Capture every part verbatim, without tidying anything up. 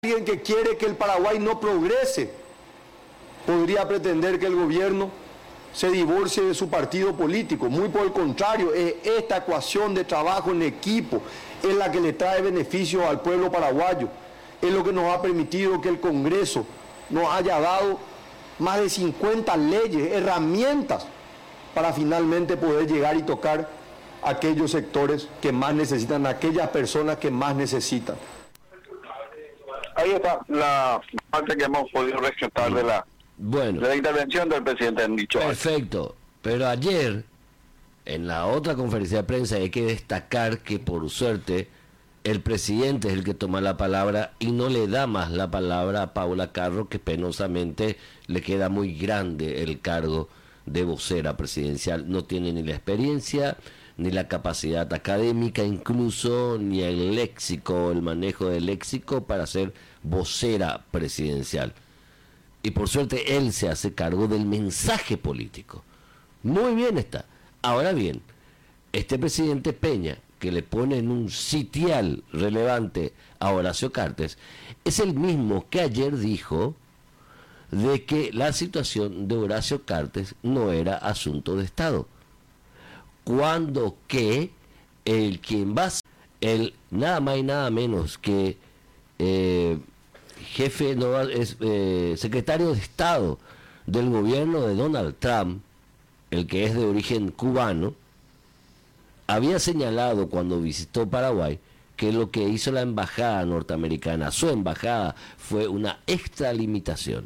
Alguien que quiere que el Paraguay no progrese podría pretender que el gobierno se divorcie de su partido político. Muy por el contrario, es esta ecuación de trabajo en equipo es la que le trae beneficio al pueblo paraguayo. Es lo que nos ha permitido que el Congreso nos haya dado más de cincuenta leyes, herramientas para finalmente poder llegar y tocar a aquellos sectores que más necesitan, a aquellas personas que más necesitan. Ahí está la parte que hemos podido rescatar de la, bueno, de la intervención del presidente en dicho perfecto, año. Pero ayer, en la otra conferencia de prensa, hay que destacar que por suerte el presidente es el que toma la palabra y no le da más la palabra a Paula Carro, que penosamente le queda muy grande el cargo de vocera presidencial. No tiene ni la experiencia, ni la capacidad académica, incluso ni el léxico, el manejo del léxico para ser vocera presidencial. Y por suerte él se hace cargo del mensaje político. Muy bien está. Ahora bien, este presidente Peña, que le pone en un sitial relevante a Horacio Cartes, es el mismo que ayer dijo de que la situación de Horacio Cartes no era asunto de Estado, cuando que el quien va a ser el nada más y nada menos que eh, jefe, no, es eh, secretario de Estado del gobierno de Donald Trump, el que es de origen cubano, había señalado cuando visitó Paraguay que lo que hizo la embajada norteamericana, su embajada, fue una extralimitación.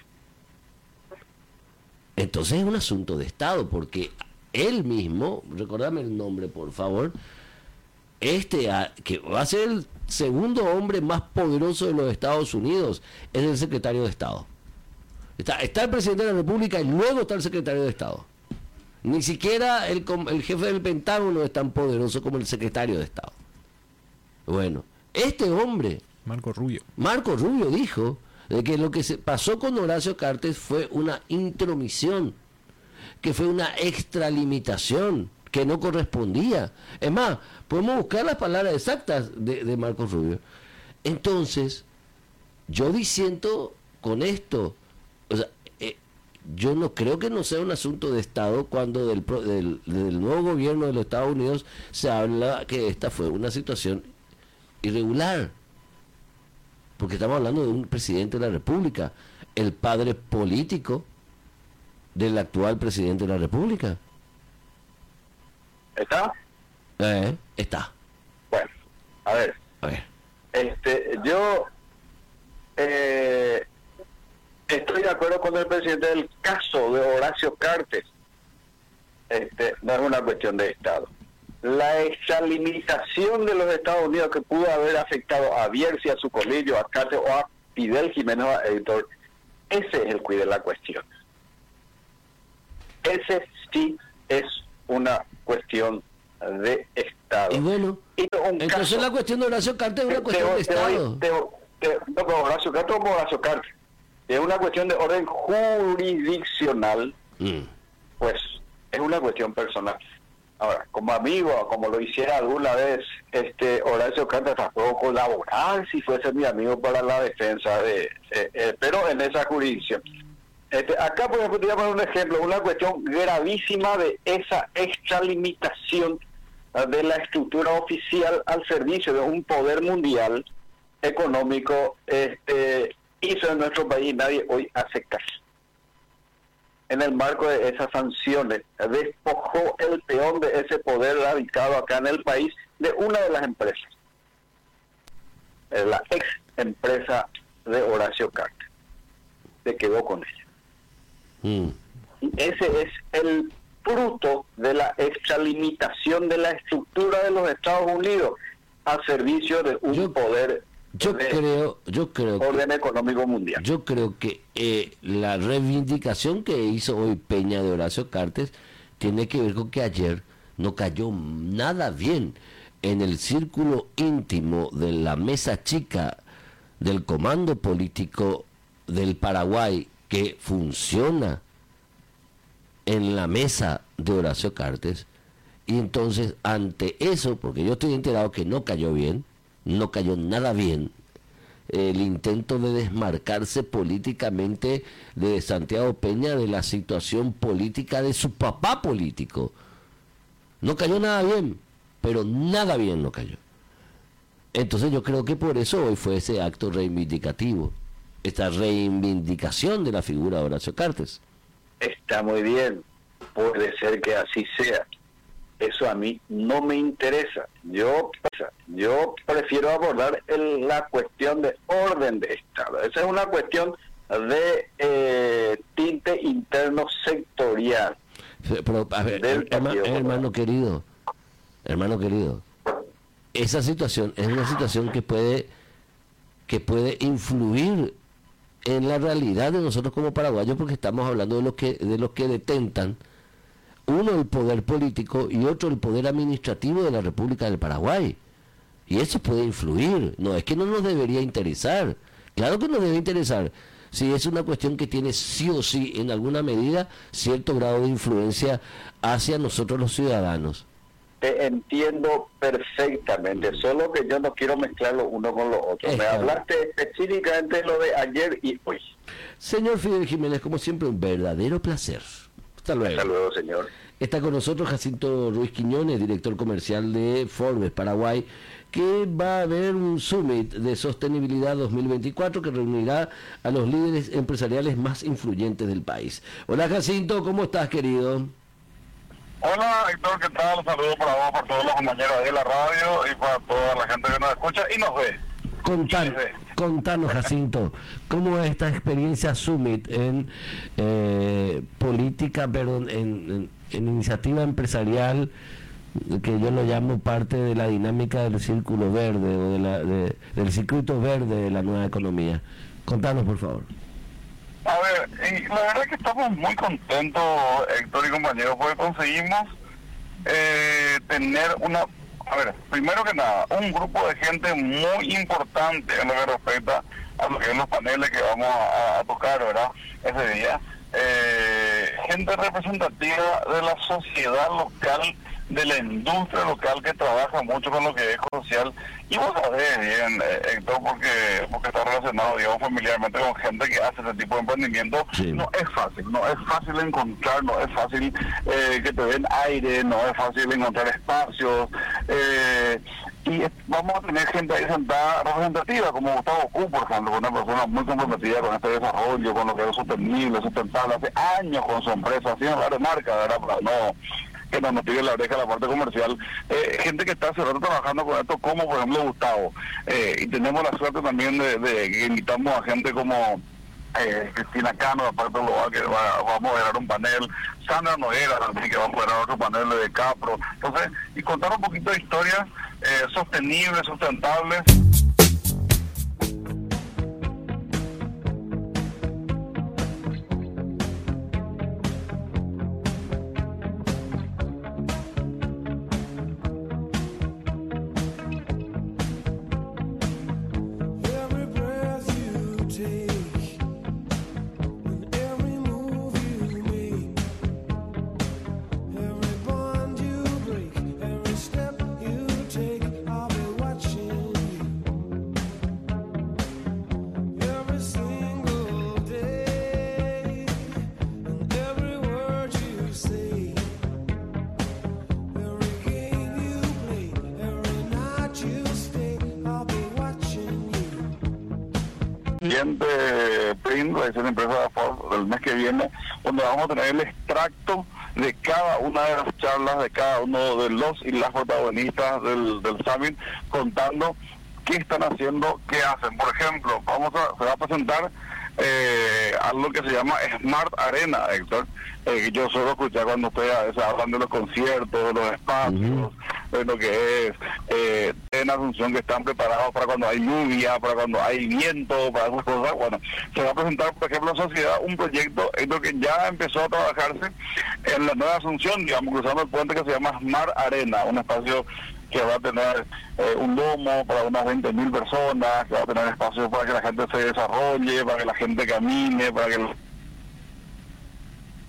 Entonces es un asunto de Estado, porque él mismo, recordame el nombre por favor, este que va a ser el segundo hombre más poderoso de los Estados Unidos, es el secretario de Estado. Está, está el presidente de la República y luego está el secretario de Estado. Ni siquiera el, el jefe del Pentágono es tan poderoso como el secretario de Estado. Bueno, este hombre, Marco Rubio, Marco Rubio dijo de que lo que se pasó con Horacio Cartes fue una intromisión, que fue una extralimitación, que no correspondía. Es más, podemos buscar las palabras exactas de, de Marco Rubio. Entonces, yo diciendo con esto, o sea, eh, yo no creo que no sea un asunto de Estado cuando del, del, del nuevo gobierno de los Estados Unidos se habla que esta fue una situación irregular, porque estamos hablando de un presidente de la República, el padre político del actual presidente de la República. ¿Está? Eh, está. Bueno, a ver. A ver. Este, yo eh, estoy de acuerdo con el presidente del caso de Horacio Cartes. Este, no es una cuestión de Estado. La extralimitación de los Estados Unidos que pudo haber afectado a Bierzi, a su colegio, a Cartes o a Fidel Jiménez, a Editor, ese es el cuide de la cuestión. Ese sí es una cuestión de Estado. Y bueno, y un entonces caso, la cuestión de Horacio Cartes es una cuestión te, de te, Estado. te, te, no, como Horacio Cartes, como Horacio Cartes. Es una cuestión de orden jurisdiccional, Mm. pues es una cuestión personal. Ahora, como amigo, como lo hiciera alguna vez este Horacio Cartes, puedo colaborar si fuese mi amigo para la defensa de, eh, eh, pero en esa jurisdicción. Este, acá, por ejemplo, te voy a poner un ejemplo, una cuestión gravísima de esa extralimitación de la estructura oficial al servicio de un poder mundial económico, este, hizo en nuestro país, nadie hoy hace caso. En el marco de esas sanciones, despojó el peón de ese poder radicado acá en el país de una de las empresas, la ex empresa de Horacio Cartes, se quedó con ella. Mm. Y ese es el fruto de la extralimitación de la estructura de los Estados Unidos al servicio de un Yo- poder Yo de creo, yo creo que orden económico mundial. Yo creo que eh, la reivindicación que hizo hoy Peña de Horacio Cartes tiene que ver con que ayer no cayó nada bien en el círculo íntimo de la mesa chica del comando político del Paraguay, que funciona en la mesa de Horacio Cartes. Y entonces, ante eso, porque yo estoy enterado que no cayó bien, no cayó nada bien el intento de desmarcarse políticamente de Santiago Peña de la situación política de su papá político. No cayó nada bien, pero nada bien no cayó. Entonces yo creo que por eso hoy fue ese acto reivindicativo, esta reivindicación de la figura de Horacio Cartes. Está muy bien, puede ser que así sea. Eso a mí no me interesa. Yo yo prefiero abordar el, la cuestión de orden de Estado. Esa es una cuestión de eh, tinte interno sectorial. Pero, a ver, hermano, hermano querido, hermano querido, esa situación es una situación que puede que puede influir en la realidad de nosotros como paraguayos, porque estamos hablando de los que de los que detentan, uno el poder político y otro el poder administrativo de la República del Paraguay, y eso puede influir. No es que no nos debería interesar, claro que nos debe interesar, si es una cuestión que tiene sí o sí en alguna medida cierto grado de influencia hacia nosotros los ciudadanos. Te entiendo perfectamente, solo que yo no quiero mezclarlo uno con lo otro. Me hablaste específicamente de lo de ayer y hoy. Señor Fidel Jiménez, como siempre, un verdadero placer. Hasta luego. Hasta luego, señor. Está con nosotros Jacinto Ruiz Quiñones, director comercial de Forbes Paraguay, que va a haber un summit de sostenibilidad dos mil veinticuatro que reunirá a los líderes empresariales más influyentes del país. Hola Jacinto, ¿cómo estás, querido? Hola Héctor, ¿qué tal? Saludos para vos, para todos los compañeros de la radio y para toda la gente que nos escucha y nos ve. Contan, contanos, Jacinto, ¿cómo es esta experiencia Summit en eh, política, perdón, en, en, en iniciativa empresarial, que yo lo llamo parte de la dinámica del círculo verde o de la, de, del circuito verde de la nueva economía? Contanos, por favor. A ver, y la verdad es que estamos muy contentos, Héctor y compañeros, porque conseguimos eh, tener una, a ver, primero que nada, un grupo de gente muy importante en lo que respecta a lo que son los paneles que vamos a, a tocar, ¿verdad?, ese día. Eh, gente representativa de la sociedad local, de la industria local que trabaja mucho con lo que es social. Y vos sabés bien, eh, Héctor, porque, porque está relacionado, digamos, familiarmente con gente que hace ese tipo de emprendimiento. Sí. No es fácil, no es fácil encontrar, no es fácil eh, que te den aire, no es fácil encontrar espacios. Eh, y vamos a tener gente ahí sentada representativa, como Gustavo Q, por ejemplo, una persona muy comprometida con este desarrollo, con lo que es sostenible, sustentable, hace años con su empresa, haciendo varias marcas, ¿verdad?, para no... que nos motive la oreja la parte comercial, eh, gente que está hace rato trabajando con esto, como por ejemplo Gustavo, eh, y tenemos la suerte también de, de que invitamos a gente como eh, Cristina Cano, de parte global, que va, va a moderar un panel, Sandra Noguera también, que va a moderar otro panel de Capro. Entonces, y contar un poquito de historias eh, sostenibles, sustentables. Print, la edición impresa de Ford del mes que viene, donde vamos a tener el extracto de cada una de las charlas de cada uno de los y las protagonistas del, del Summit, contando qué están haciendo, qué hacen. Por ejemplo, vamos a, se va a presentar eh, algo que se llama Smart Arena, Héctor. Eh, yo solo escuché cuando ustedes a veces hablan de los conciertos, de los espacios, uh-huh. de lo que es eh, en Asunción, que están preparados para cuando hay lluvia, para cuando hay viento, para esas cosas. Bueno, se va a presentar, por ejemplo, en Sociedad un proyecto Héctor, que ya empezó a trabajarse en la Nueva Asunción, digamos, cruzando el puente, que se llama Smart Arena, un espacio que va a tener eh, un domo para unas veinte mil personas, que va a tener espacios para que la gente se desarrolle, para que la gente camine, para que... Los...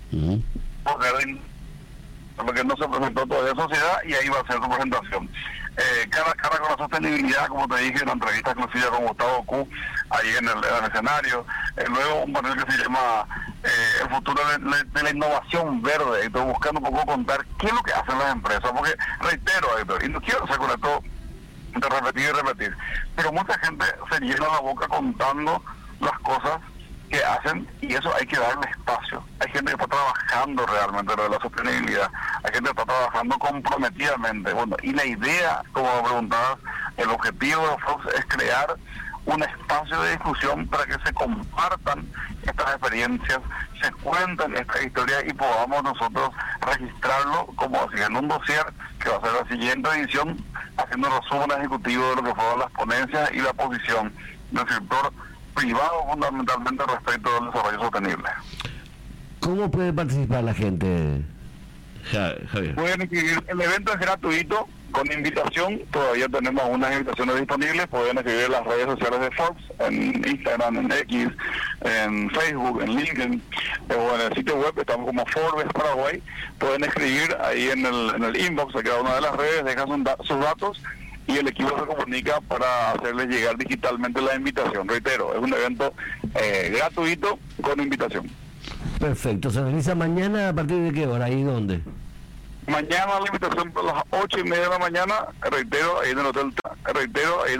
Uh-huh. Porque no se presentó todavía en Sociedad y ahí va a ser su presentación. eh, cara a cara con la sostenibilidad, como te dije en la entrevista exclusiva con Gustavo Q, ahí en el, en el escenario. Eh, luego un panel que se llama eh, El futuro de, de, de la innovación verde, Héctor, buscando un poco contar qué es lo que hacen las empresas, porque reitero, Héctor, y no quiero ser con esto de repetir y repetir, pero mucha gente se llena la boca contando las cosas que hacen, y eso hay que darle espacio. Hay gente que está trabajando realmente lo de la sostenibilidad, hay gente que está trabajando comprometidamente. Bueno, y la idea, como me preguntabas, el objetivo de Fox es crear un espacio de discusión para que se compartan estas experiencias, se cuenten estas historias y podamos nosotros registrarlo como así en un dossier que va a ser la siguiente edición, haciendo un resumen ejecutivo de lo que fueron las ponencias y la posición del sector privado fundamentalmente respecto del desarrollo sostenible. ¿Cómo puede participar la gente, Javier? Pueden escribir, el evento es gratuito, con invitación, todavía tenemos unas invitaciones disponibles, pueden escribir en las redes sociales de Fox, en Instagram, en X, en Facebook, en LinkedIn, eh, o en el sitio web, estamos como Forbes Paraguay, pueden escribir ahí en el, en el inbox de cada una de las redes, dejan sus, da- sus datos, y el equipo se comunica para hacerles llegar digitalmente la invitación. Reitero, es un evento eh, gratuito con invitación. Perfecto, ¿se realiza mañana a partir de qué hora y dónde? Mañana la invitación a las ocho y media de la mañana, reitero, ahí en el hotel, reitero, ahí en